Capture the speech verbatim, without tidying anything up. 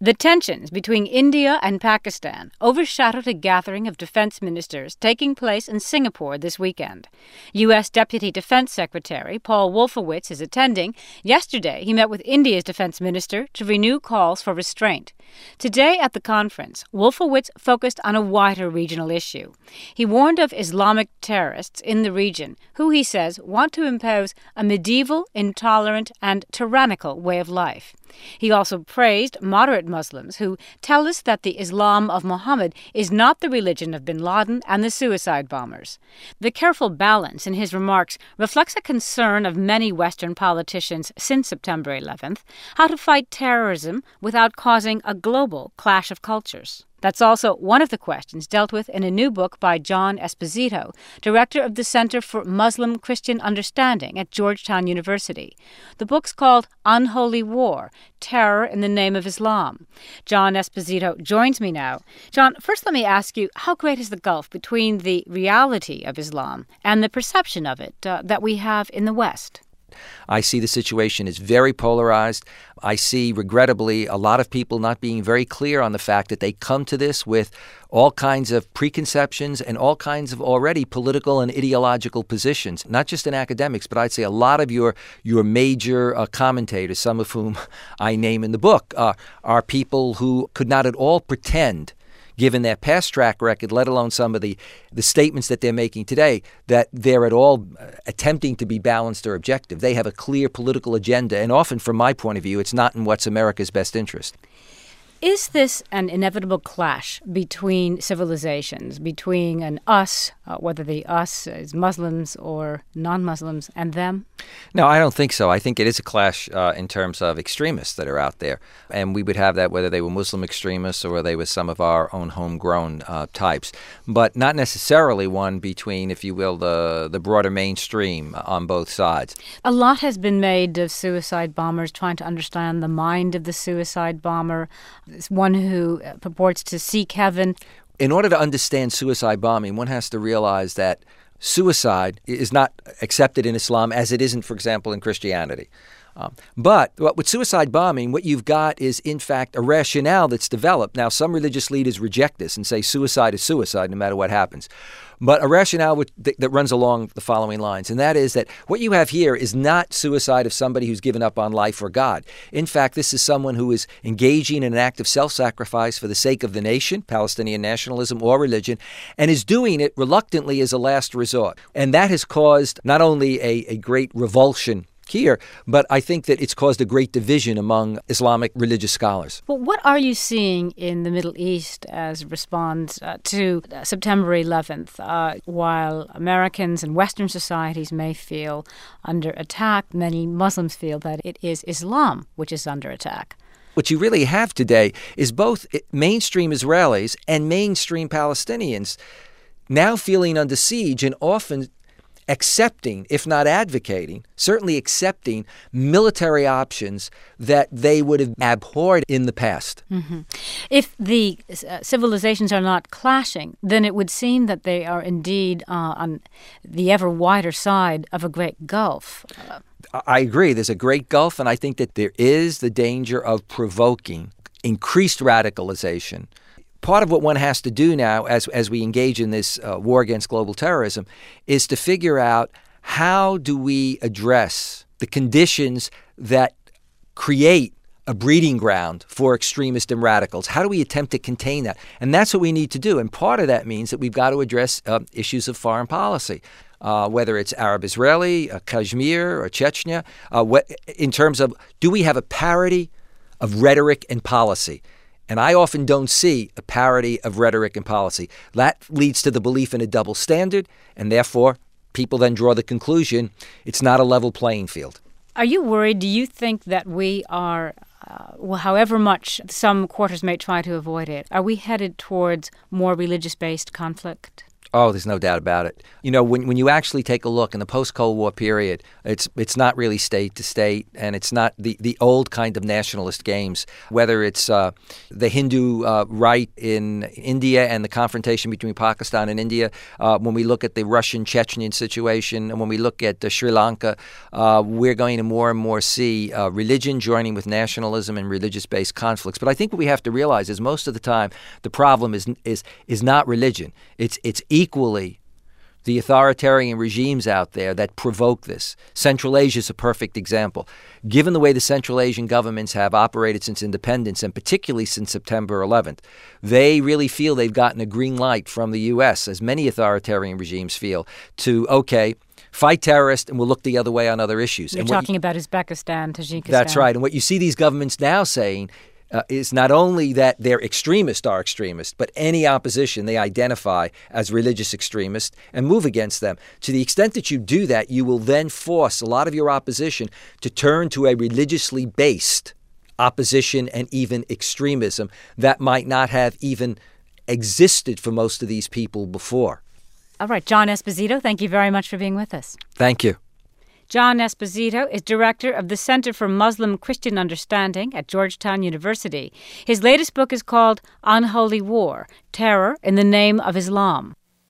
The tensions between India and Pakistan overshadowed a gathering of defense ministers taking place in Singapore this weekend. U S. Deputy Defense Secretary Paul Wolfowitz is attending. Yesterday, he met with India's defense minister to renew calls for restraint. Today at the conference, Wolfowitz focused on a wider regional issue. He warned of Islamic terrorists in the region who, he says, want to impose a medieval, intolerant, and tyrannical way of life. He also praised moderate Muslims who tell us that the Islam of Muhammad is not the religion of bin Laden and the suicide bombers. The careful balance in his remarks reflects a concern of many Western politicians since September eleventh, how to fight terrorism without causing a global clash of cultures. That's also one of the questions dealt with in a new book by John Esposito, director of the Center for Muslim-Christian Understanding at Georgetown University. The book's called Unholy War, Terror in the Name of Islam. John Esposito joins me now. John, first let me ask you, how great is the gulf between the reality of Islam and the perception of it uh, that we have in the West? I see the situation as very polarized. I see, regrettably, a lot of people not being very clear on the fact that they come to this with all kinds of preconceptions and all kinds of already political and ideological positions, not just in academics, but I'd say a lot of your your major uh, commentators, some of whom I name in the book, uh, are people who could not at all pretend, given their past track record, let alone some of the, the statements that they're making today, that they're at all attempting to be balanced or objective. They have a clear political agenda, and often, from my point of view, it's not in what's America's best interest. Is this an inevitable clash between civilizations, between an us, uh, whether the us is Muslims or non-Muslims, and them? No, I don't think so. I think it is a clash uh, in terms of extremists that are out there. And we would have that whether they were Muslim extremists or whether they were some of our own homegrown uh, types. But not necessarily one between, if you will, the, the broader mainstream on both sides. A lot has been made of suicide bombers, trying to understand the mind of the suicide bomber. It's one who purports to seek heaven. In order to understand suicide bombing, one has to realize that suicide is not accepted in Islam as it isn't, for example, in Christianity. Um, but with suicide bombing, what you've got is, in fact, a rationale that's developed. Now, some religious leaders reject this and say suicide is suicide no matter what happens. But a rationale which, th- that runs along the following lines, and that is that what you have here is not suicide of somebody who's given up on life or God. In fact, this is someone who is engaging in an act of self-sacrifice for the sake of the nation, Palestinian nationalism or religion, and is doing it reluctantly as a last resort. And that has caused not only a, a great revulsion here, but I think that it's caused a great division among Islamic religious scholars. Well, what are you seeing in the Middle East as a response uh, to uh, September eleventh? Uh, while Americans and Western societies may feel under attack, many Muslims feel that it is Islam which is under attack. What you really have today is both mainstream Israelis and mainstream Palestinians now feeling under siege and often accepting, if not advocating, certainly accepting military options that they would have abhorred in the past. Mm-hmm. If the uh, civilizations are not clashing, then it would seem that they are indeed uh, on the ever wider side of a great gulf. Uh, I agree. There's a great gulf, and I think that there is the danger of provoking increased radicalization. Part of what one has to do now as as we engage in this uh, war against global terrorism is to figure out how do we address the conditions that create a breeding ground for extremists and radicals. How do we attempt to contain that? And that's what we need to do. And part of that means that we've got to address uh, issues of foreign policy, uh, whether it's Arab-Israeli, uh, Kashmir, or Chechnya, uh, what, in terms of do we have a parity of rhetoric and policy? And I often don't see a parity of rhetoric and policy. That leads to the belief in a double standard, and therefore people then draw the conclusion it's not a level playing field. Are you worried? Do you think that we are, uh, well, however much some quarters may try to avoid it, are we headed towards more religious-based conflict? Oh, there's no doubt about it. You know, when when you actually take a look in the post-Cold War period, it's it's not really state to state, and it's not the, the old kind of nationalist games, whether it's uh, the Hindu uh, right in India and the confrontation between Pakistan and India, uh, when we look at the Russian-Chechenian situation, and when we look at uh, Sri Lanka, uh, we're going to more and more see uh, religion joining with nationalism and religious-based conflicts. But I think what we have to realize is most of the time the problem is is is not religion. It's it's equally the authoritarian regimes out there that provoke this. Central Asia is a perfect example. Given the way the Central Asian governments have operated since independence, and particularly since September eleventh, they really feel they've gotten a green light from the U S, as many authoritarian regimes feel, to, okay, fight terrorists and we'll look the other way on other issues. You're and talking you, about Uzbekistan, Tajikistan. That's right. And what you see these governments now saying Uh, is not only that their extremists are extremists, but any opposition they identify as religious extremists and move against them. To the extent that you do that, you will then force a lot of your opposition to turn to a religiously based opposition and even extremism that might not have even existed for most of these people before. All right, John Esposito, thank you very much for being with us. Thank you. John Esposito is director of the Center for Muslim-Christian Understanding at Georgetown University. His latest book is called Unholy War: Terror in the Name of Islam.